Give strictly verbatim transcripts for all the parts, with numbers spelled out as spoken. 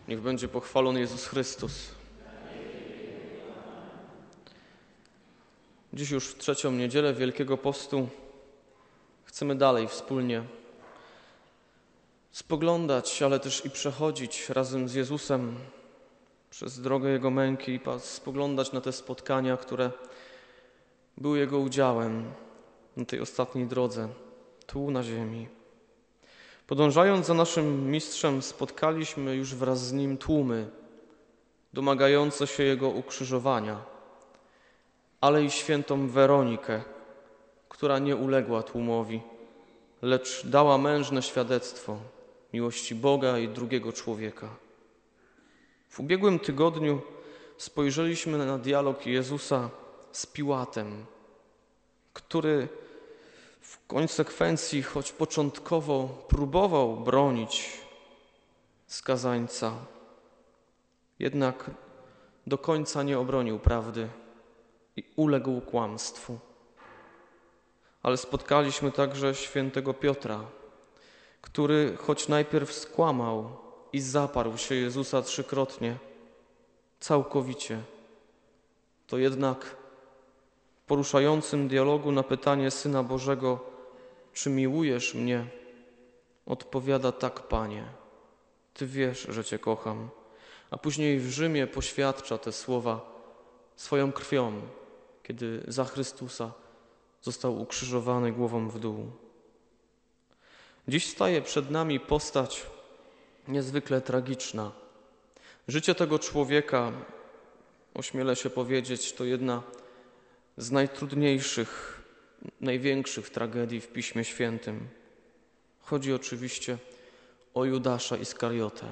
Niech będzie pochwalony Jezus Chrystus. Dziś już w trzecią niedzielę Wielkiego Postu chcemy dalej wspólnie spoglądać, ale też i przechodzić razem z Jezusem przez drogę Jego męki i spoglądać na te spotkania, które były Jego udziałem na tej ostatniej drodze, tu na ziemi. Podążając za naszym mistrzem, spotkaliśmy już wraz z Nim tłumy domagające się Jego ukrzyżowania, ale i świętą Weronikę, która nie uległa tłumowi, lecz dała mężne świadectwo miłości Boga i drugiego człowieka. W ubiegłym tygodniu spojrzeliśmy na dialog Jezusa z Piłatem, który w konsekwencji, choć początkowo próbował bronić skazańca, jednak do końca nie obronił prawdy i uległ kłamstwu. Ale spotkaliśmy także świętego Piotra, który choć najpierw skłamał i zaparł się Jezusa trzykrotnie, całkowicie, to jednak w poruszającym dialogu na pytanie Syna Bożego, czy miłujesz mnie, odpowiada: tak, Panie, Ty wiesz, że Cię kocham. A później w Rzymie poświadcza te słowa swoją krwią, kiedy za Chrystusa został ukrzyżowany głową w dół. Dziś staje przed nami postać niezwykle tragiczna. Życie tego człowieka, ośmielę się powiedzieć, to jedna z najtrudniejszych, największych tragedii w Piśmie Świętym. Chodzi oczywiście o Judasza Iskariotę.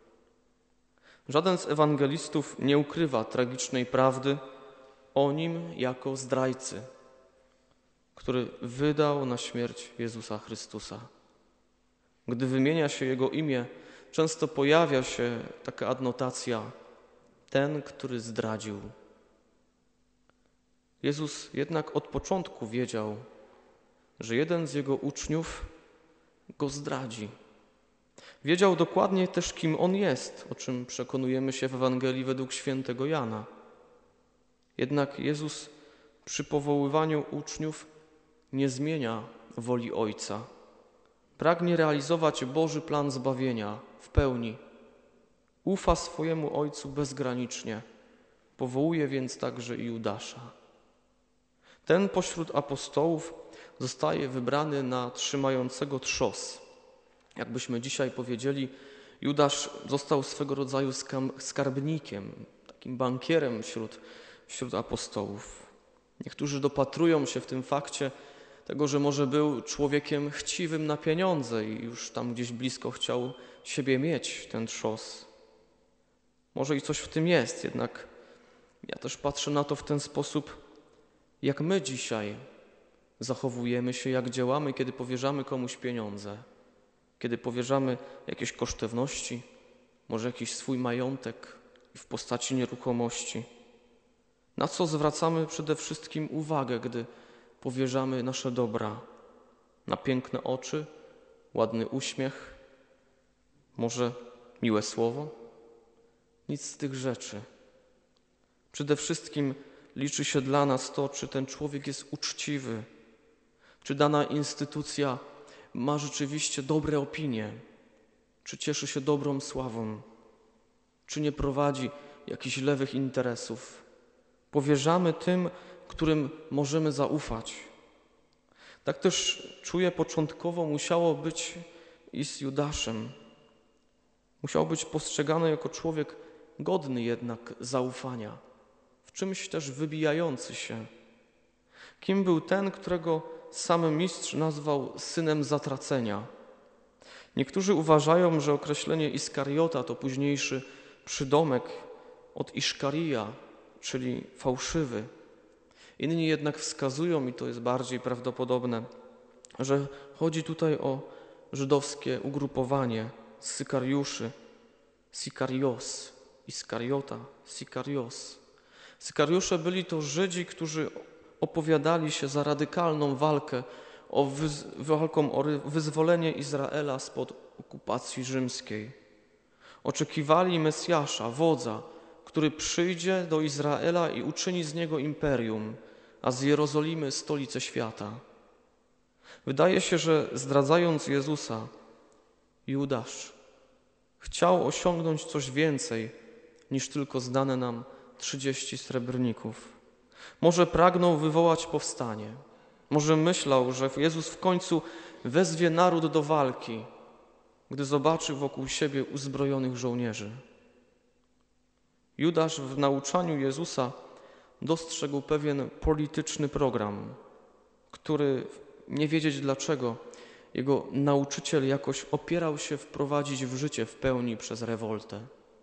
Żaden z ewangelistów nie ukrywa tragicznej prawdy o nim jako zdrajcy, który wydał na śmierć Jezusa Chrystusa. Gdy wymienia się Jego imię, często pojawia się taka adnotacja: ten, który zdradził. Jezus jednak od początku wiedział, że jeden z Jego uczniów Go zdradzi. Wiedział dokładnie też, kim On jest, o czym przekonujemy się w Ewangelii według świętego Jana. Jednak Jezus przy powoływaniu uczniów nie zmienia woli Ojca. Pragnie realizować Boży plan zbawienia w pełni. Ufa swojemu Ojcu bezgranicznie. Powołuje więc także i Judasza. Ten pośród apostołów zostaje wybrany na trzymającego trzos. Jakbyśmy dzisiaj powiedzieli, Judasz został swego rodzaju skarbnikiem, takim bankierem wśród, wśród apostołów. Niektórzy dopatrują się w tym fakcie tego, że może był człowiekiem chciwym na pieniądze i już tam gdzieś blisko chciał siebie mieć, ten trzos. Może i coś w tym jest, jednak ja też patrzę na to w ten sposób, jak my dzisiaj zachowujemy się, jak działamy, kiedy powierzamy komuś pieniądze, kiedy powierzamy jakieś kosztowności, może jakiś swój majątek w postaci nieruchomości. Na co zwracamy przede wszystkim uwagę, gdy powierzamy nasze dobra? Na piękne oczy, ładny uśmiech, może miłe słowo? Nic z tych rzeczy. Przede wszystkim liczy się dla nas to, czy ten człowiek jest uczciwy, czy dana instytucja ma rzeczywiście dobre opinie, czy cieszy się dobrą sławą, czy nie prowadzi jakichś lewych interesów. Powierzamy tym, którym możemy zaufać. Tak też czuję, początkowo musiało być i z Judaszem. Musiał być postrzegany jako człowiek godny jednak zaufania, w czymś też wybijający się. Kim był ten, którego sam mistrz nazwał synem zatracenia? Niektórzy uważają, że określenie Iskariota to późniejszy przydomek od Iszkarija, czyli fałszywy. Inni jednak wskazują, i to jest bardziej prawdopodobne, że chodzi tutaj o żydowskie ugrupowanie Sykariuszy, Sikarios, Iskariota, Sikarios. Sykariusze byli to Żydzi, którzy opowiadali się za radykalną walkę o wyz- walką o wyzwolenie Izraela spod okupacji rzymskiej. Oczekiwali Mesjasza, wodza, który przyjdzie do Izraela i uczyni z niego imperium, a z Jerozolimy stolicę świata. Wydaje się, że zdradzając Jezusa, Judasz chciał osiągnąć coś więcej niż tylko zdane nam trzydzieści srebrników. Może pragnął wywołać powstanie. Może myślał, że Jezus w końcu wezwie naród do walki, gdy zobaczy wokół siebie uzbrojonych żołnierzy. Judasz w nauczaniu Jezusa dostrzegł pewien polityczny program, który, nie wiedzieć dlaczego, jego nauczyciel jakoś opierał się wprowadzić w życie w pełni przez rewoltę.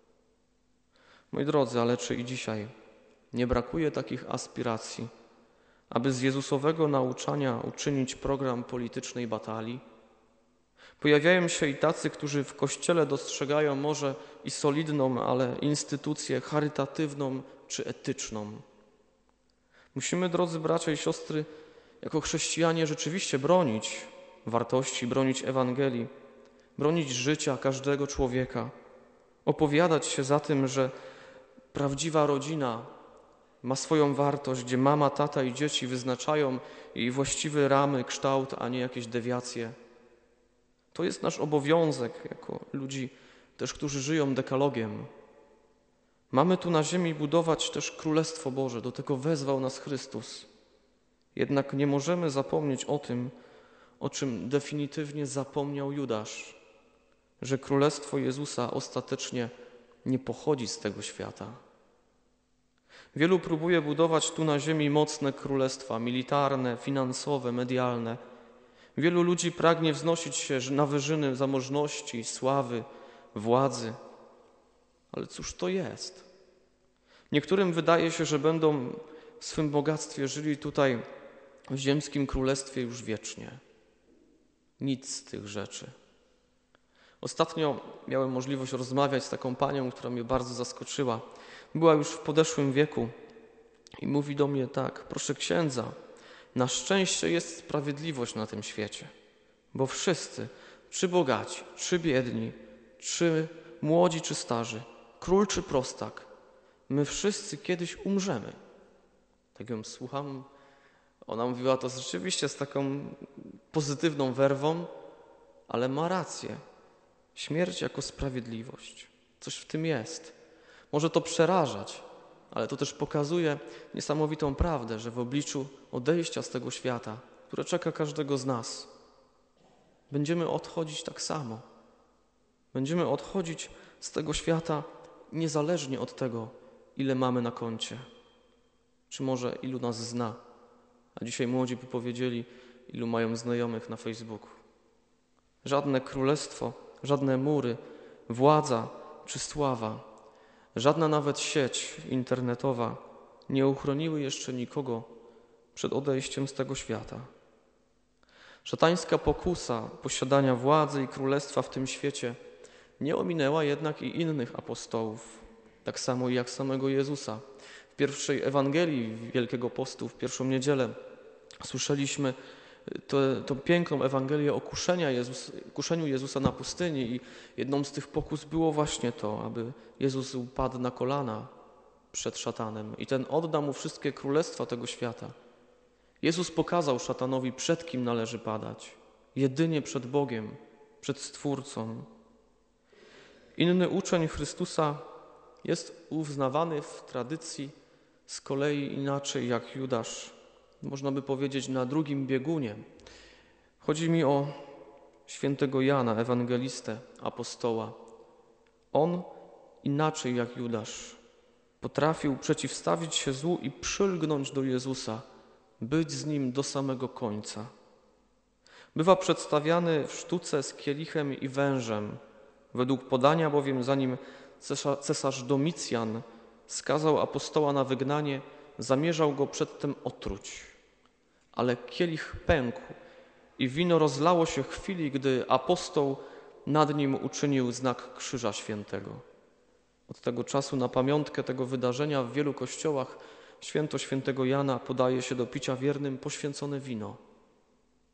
Moi drodzy, ale czy i dzisiaj nie brakuje takich aspiracji, aby z Jezusowego nauczania uczynić program politycznej batalii? Pojawiają się i tacy, którzy w Kościele dostrzegają może i solidną, ale instytucję charytatywną czy etyczną. Musimy, drodzy bracia i siostry, jako chrześcijanie rzeczywiście bronić wartości, bronić Ewangelii, bronić życia każdego człowieka, opowiadać się za tym, że prawdziwa rodzina ma swoją wartość, gdzie mama, tata i dzieci wyznaczają jej właściwe ramy, kształt, a nie jakieś dewiacje. To jest nasz obowiązek jako ludzi też, którzy żyją dekalogiem. Mamy tu na ziemi budować też Królestwo Boże, do tego wezwał nas Chrystus. Jednak nie możemy zapomnieć o tym, o czym definitywnie zapomniał Judasz, że Królestwo Jezusa ostatecznie nie pochodzi z tego świata. Wielu próbuje budować tu na ziemi mocne królestwa militarne, finansowe, medialne. Wielu ludzi pragnie wznosić się na wyżyny zamożności, sławy, władzy. Ale cóż to jest? Niektórym wydaje się, że będą w swym bogactwie żyli tutaj w ziemskim królestwie już wiecznie. Nic z tych rzeczy. Ostatnio miałem możliwość rozmawiać z taką panią, która mnie bardzo zaskoczyła. Była już w podeszłym wieku i mówi do mnie tak: proszę księdza, na szczęście jest sprawiedliwość na tym świecie, bo wszyscy, czy bogaci, czy biedni, czy młodzi, czy starzy, król, czy prostak, my wszyscy kiedyś umrzemy. Tak ją słucham. Ona mówiła to rzeczywiście z taką pozytywną werwą, ale ma rację. Śmierć jako sprawiedliwość. Coś w tym jest. Może to przerażać, ale to też pokazuje niesamowitą prawdę, że w obliczu odejścia z tego świata, które czeka każdego z nas, będziemy odchodzić tak samo. Będziemy odchodzić z tego świata niezależnie od tego, ile mamy na koncie. Czy może ilu nas zna. A dzisiaj młodzi by powiedzieli, ilu mają znajomych na Facebooku. Żadne królestwo, żadne mury, władza czy sława, żadna nawet sieć internetowa nie uchroniły jeszcze nikogo przed odejściem z tego świata. Szatańska pokusa posiadania władzy i królestwa w tym świecie nie ominęła jednak i innych apostołów, tak samo jak samego Jezusa. W pierwszej Ewangelii Wielkiego Postu, w pierwszą niedzielę, słyszeliśmy tę piękną Ewangelię o kuszenia Jezus, kuszeniu Jezusa na pustyni i jedną z tych pokus było właśnie to, aby Jezus upadł na kolana przed szatanem i ten odda mu wszystkie królestwa tego świata. Jezus pokazał szatanowi, przed kim należy padać. Jedynie przed Bogiem, przed Stwórcą. Inny uczeń Chrystusa jest uznawany w tradycji z kolei inaczej jak Judasz. Można by powiedzieć na drugim biegunie. Chodzi mi o świętego Jana, ewangelistę, apostoła. On inaczej jak Judasz potrafił przeciwstawić się złu i przylgnąć do Jezusa, być z Nim do samego końca. Bywa przedstawiany w sztuce z kielichem i wężem. Według podania bowiem, zanim cesarz Domicjan skazał apostoła na wygnanie, zamierzał go przedtem otruć. Ale kielich pękł i wino rozlało się w chwili, gdy apostoł nad nim uczynił znak Krzyża Świętego. Od tego czasu na pamiątkę tego wydarzenia w wielu kościołach święto świętego Jana podaje się do picia wiernym poświęcone wino.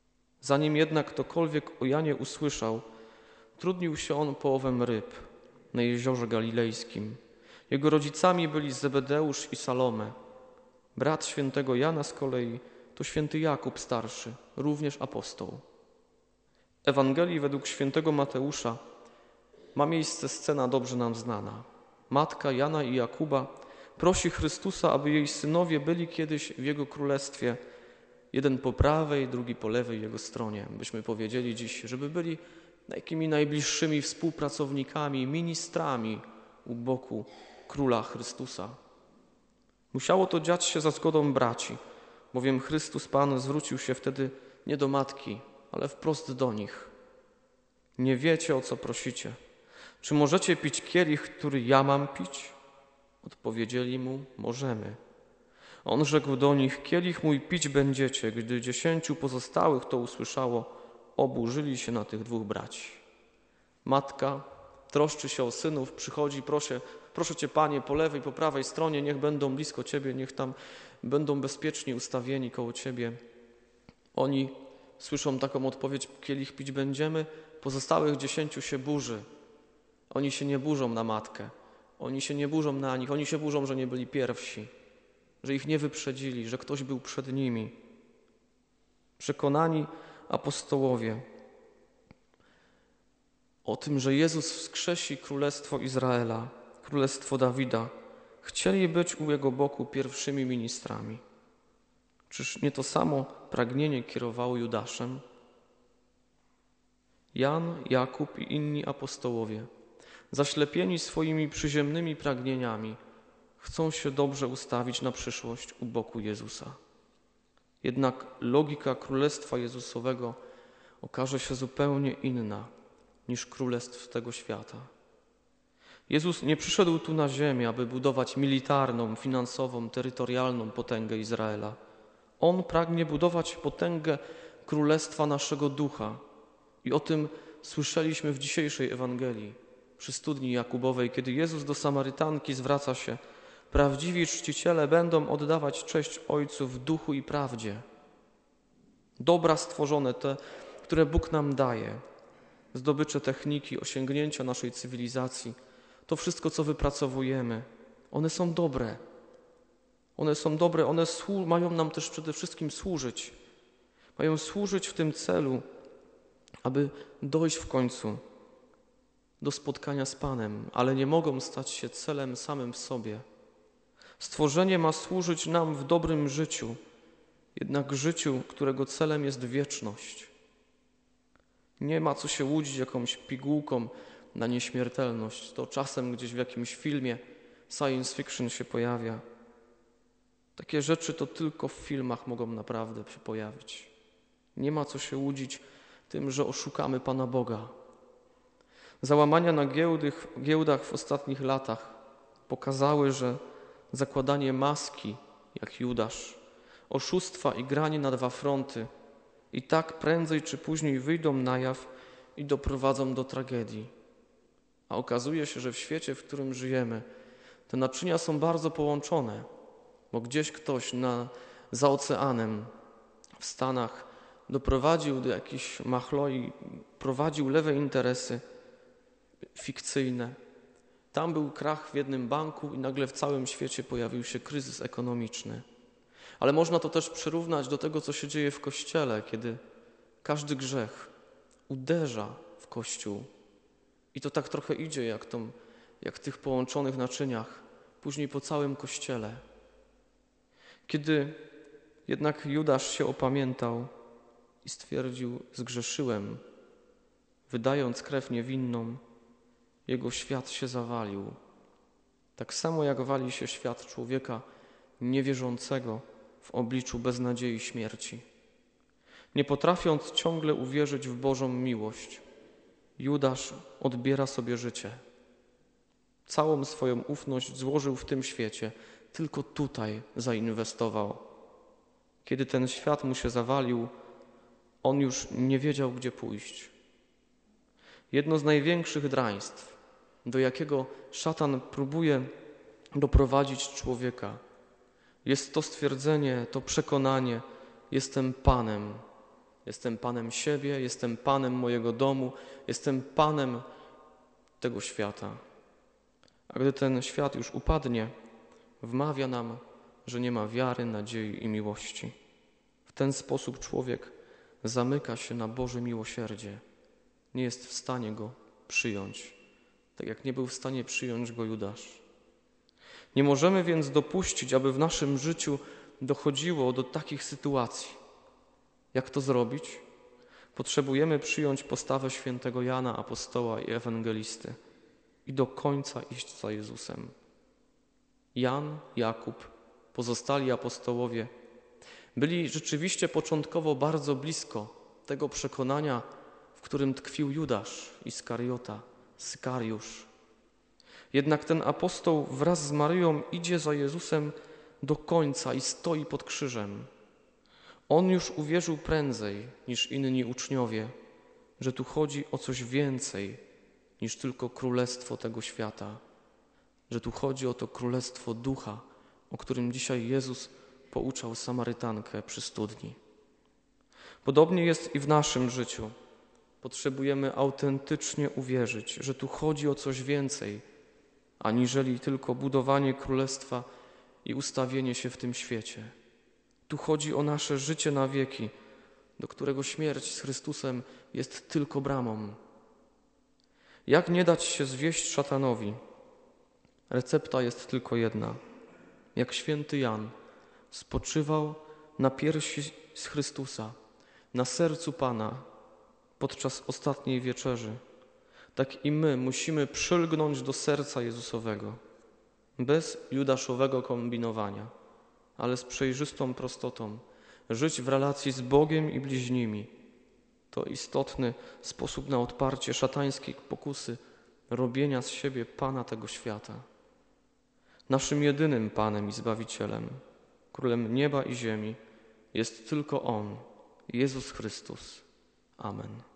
Zanim jednak ktokolwiek o Janie usłyszał, trudnił się on połowem ryb. na jeziorze galilejskim. Jego rodzicami byli Zebedeusz i Salome. Brat świętego Jana z kolei to święty Jakub starszy, również apostoł. W Ewangelii według świętego Mateusza ma miejsce scena dobrze nam znana. Matka Jana i Jakuba prosi Chrystusa, aby jej synowie byli kiedyś w Jego królestwie, jeden po prawej, drugi po lewej Jego stronie. Byśmy powiedzieli dziś, żeby byli takimi najbliższymi współpracownikami, ministrami u boku Króla Chrystusa. Musiało to dziać się za zgodą braci, bowiem Chrystus Pan zwrócił się wtedy nie do matki, ale wprost do nich. Nie wiecie, o co prosicie. Czy możecie pić kielich, który ja mam pić? Odpowiedzieli mu, możemy. On rzekł do nich, kielich mój pić będziecie. Gdy dziesięciu pozostałych to usłyszało, oburzyli się na tych dwóch braci. Matka troszczy się o synów, przychodzi, proszę, proszę Cię, Panie, po lewej, po prawej stronie, niech będą blisko Ciebie, niech tam będą bezpiecznie ustawieni koło Ciebie. Oni słyszą taką odpowiedź, kielich pić będziemy, pozostałych dziesięciu się burzy. Oni się nie burzą na matkę, oni się nie burzą na nich, oni się burzą, że nie byli pierwsi, że ich nie wyprzedzili, że ktoś był przed nimi. Przekonani apostołowie o tym, że Jezus wskrzesi Królestwo Izraela, Królestwo Dawida, chcieli być u Jego boku pierwszymi ministrami. Czyż nie to samo pragnienie kierowało Judaszem? Jan, Jakub i inni apostołowie, zaślepieni swoimi przyziemnymi pragnieniami, chcą się dobrze ustawić na przyszłość u boku Jezusa. Jednak logika Królestwa Jezusowego okaże się zupełnie inna niż królestw tego świata. Jezus nie przyszedł tu na ziemię, aby budować militarną, finansową, terytorialną potęgę Izraela. On pragnie budować potęgę Królestwa naszego ducha. I o tym słyszeliśmy w dzisiejszej Ewangelii, przy studni Jakubowej, kiedy Jezus do Samarytanki zwraca się: prawdziwi czciciele będą oddawać cześć Ojcu w duchu i prawdzie. Dobra stworzone, te, które Bóg nam daje, zdobycze techniki, osiągnięcia naszej cywilizacji, to wszystko, co wypracowujemy, one są dobre. One są dobre, one słu- mają nam też przede wszystkim służyć. Mają służyć w tym celu, aby dojść w końcu do spotkania z Panem, ale nie mogą stać się celem samym w sobie. Stworzenie ma służyć nam w dobrym życiu, jednak życiu, którego celem jest wieczność. Nie ma co się łudzić jakąś pigułką na nieśmiertelność. To czasem gdzieś w jakimś filmie science fiction się pojawia. Takie rzeczy to tylko w filmach mogą naprawdę się pojawić. Nie ma co się łudzić tym, że oszukamy Pana Boga. Załamania na giełdych, giełdach w ostatnich latach pokazały, że zakładanie maski, jak Judasz, oszustwa i granie na dwa fronty i tak prędzej czy później wyjdą na jaw i doprowadzą do tragedii. A okazuje się, że w świecie, w którym żyjemy, te naczynia są bardzo połączone, bo gdzieś ktoś na, za oceanem w Stanach doprowadził do jakichś machloi, prowadził lewe interesy fikcyjne. Tam był krach w jednym banku i nagle w całym świecie pojawił się kryzys ekonomiczny. Ale można to też przyrównać do tego, co się dzieje w Kościele, kiedy każdy grzech uderza w Kościół. I to tak trochę idzie, jak, tą, jak w tych połączonych naczyniach, później po całym Kościele. Kiedy jednak Judasz się opamiętał i stwierdził, zgrzeszyłem, wydając krew niewinną, jego świat się zawalił. Tak samo jak wali się świat człowieka niewierzącego w obliczu beznadziei śmierci. Nie potrafiąc ciągle uwierzyć w Bożą miłość, Judasz odbiera sobie życie. Całą swoją ufność złożył w tym świecie, tylko tutaj zainwestował. Kiedy ten świat mu się zawalił, on już nie wiedział, gdzie pójść. Jedno z największych draństw, do jakiego szatan próbuje doprowadzić człowieka, jest to stwierdzenie, to przekonanie: jestem Panem. Jestem Panem siebie, jestem Panem mojego domu, jestem Panem tego świata. A gdy ten świat już upadnie, wmawia nam, że nie ma wiary, nadziei i miłości. W ten sposób człowiek zamyka się na Boże miłosierdzie. Nie jest w stanie go przyjąć, tak jak nie był w stanie przyjąć go Judasz. Nie możemy więc dopuścić, aby w naszym życiu dochodziło do takich sytuacji. Jak to zrobić? Potrzebujemy przyjąć postawę świętego Jana, apostoła i ewangelisty i do końca iść za Jezusem. Jan, Jakub, pozostali apostołowie byli rzeczywiście początkowo bardzo blisko tego przekonania, w którym tkwił Judasz Iskariota, Sykariusz. Jednak ten apostoł wraz z Maryją idzie za Jezusem do końca i stoi pod krzyżem. On już uwierzył prędzej niż inni uczniowie, że tu chodzi o coś więcej niż tylko królestwo tego świata, że tu chodzi o to królestwo ducha, o którym dzisiaj Jezus pouczał Samarytankę przy studni. Podobnie jest i w naszym życiu. Potrzebujemy autentycznie uwierzyć, że tu chodzi o coś więcej, aniżeli tylko budowanie królestwa i ustawienie się w tym świecie. Tu chodzi o nasze życie na wieki, do którego śmierć z Chrystusem jest tylko bramą. Jak nie dać się zwieść szatanowi? Recepta jest tylko jedna. Jak święty Jan spoczywał na piersi z Chrystusa, na sercu Pana podczas ostatniej wieczerzy, tak i my musimy przylgnąć do serca Jezusowego, bez judaszowego kombinowania, ale z przejrzystą prostotą, żyć w relacji z Bogiem i bliźnimi. To istotny sposób na odparcie szatańskiej pokusy robienia z siebie Pana tego świata. Naszym jedynym Panem i Zbawicielem, Królem nieba i ziemi jest tylko On, Jezus Chrystus. Amen.